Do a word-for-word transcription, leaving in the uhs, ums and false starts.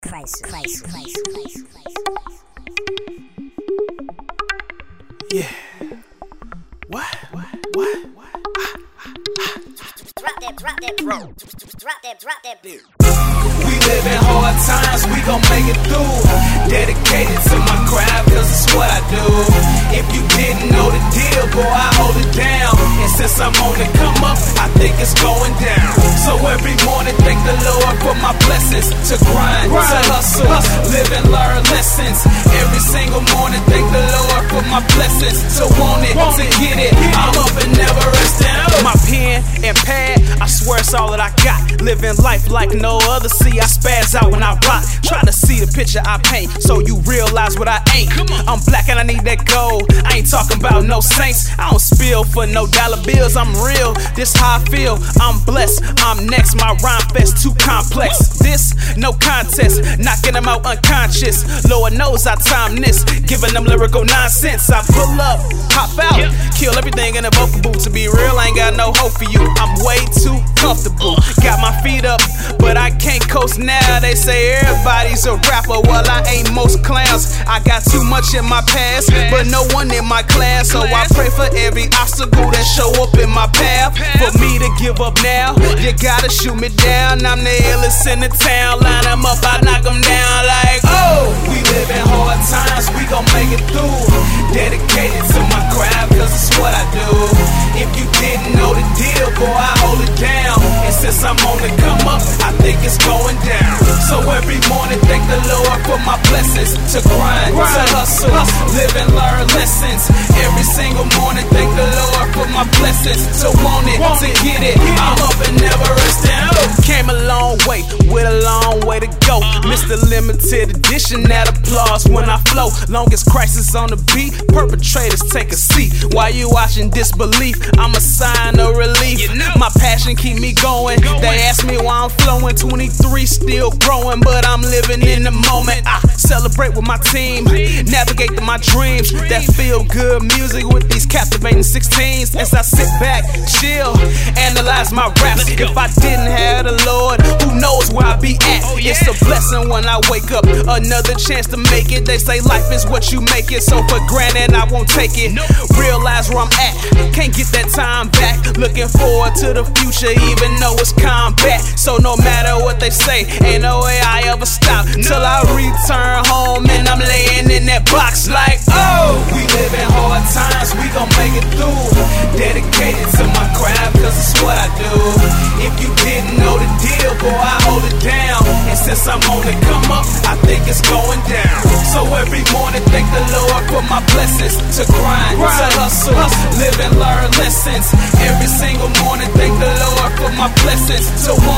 crisis, crisis, crisis, crisis, crisis. Yeah. What? What? What? What? Drop that, drop that, bro. Drop that, drop that, beat. We live in hard times, we gon' make it through. Dedicated to my craft, cause it's what I do. If you didn't know the deal, boy, I hold it down. And since I'm on the come up, I think it's going down. So every morning, thank the Lord for my blessings. To grind, grind. To hustle, hustle, live and learn lessons. Every single morning, thank the Lord for my blessings. To want it, want to get it, I'm up and never resting. My pen and pad, I swear it's all that I got. Living life like no other. See, I spaz out when I rock. Try to see the picture I paint, so you realize what I ain't. I'm black and I need that gold. I ain't talking about no saints. I don't spill for no dollar bills. I'm real, this how I feel. I'm blessed, I'm next. My rhyme fest too complex. This, no contest, knocking them out unconscious. Lord knows I time this, giving them lyrical nonsense. I pull up, hop out, kill everything in a vocal booth. To be real, I ain't got no hope for you. I'm way too comfortable. Got my feet up, but I can't coast now. They say everybody's a rapper, well I ain't most clowns. I got too much in my past, but no one in my class. So I pray for every obstacle that show up in my path. For me to give up now, you gotta shoot me down. I'm the illest in the town. Line them up, I knock them down like, oh. We live in hard times, we gon' make it through. Dedicated to my craft, cause it's what I do. If you didn't know the deal, boy, I hold it down. And since I'm on the come up, I think it's going down. So every morning, thank the Lord for my blessings. To grind, grind. To hustle, hustle, live and learn lessons. Every single morning, thank the Lord for my blessings. To want it, want to get it, I'm up and never resting. Came a long way, with a long way to go. Mister Limited Edition, that applause when I flow. Longest crisis on the beat, perpetrators take a seat. While you watching disbelief, I'm a sign of relief. My passion keep me going. They ask me why I'm flowing. twenty-three still growing, but I'm living in the moment. I celebrate with my team, navigate to my dreams. That feel good music with these captivating sixteens. As I sit back, chill, analyze my raps. If I didn't have the Lord, who knows where I'd be at? It's a blessing when I wake up, another chance to make it. They say life is what you make it, so for granted I won't take it. Realize where I'm at, can't get that time back. Looking forward to the future, even though it's combat. So no matter what they say, ain't no way I ever stop till I return home and I'm laying in that box like, oh. We live in hard times, we gon' make it through. Dedicated to my craft, cause it's what I do. If you didn't know the deal, boy, I hold it down. And since I'm on the come up, I think it's going down. So every morning, thank the Lord for my blessings. To grind, grind. To hustle, hustle, live and learn lessons. Every single morning, thank the Lord for my blessings. To want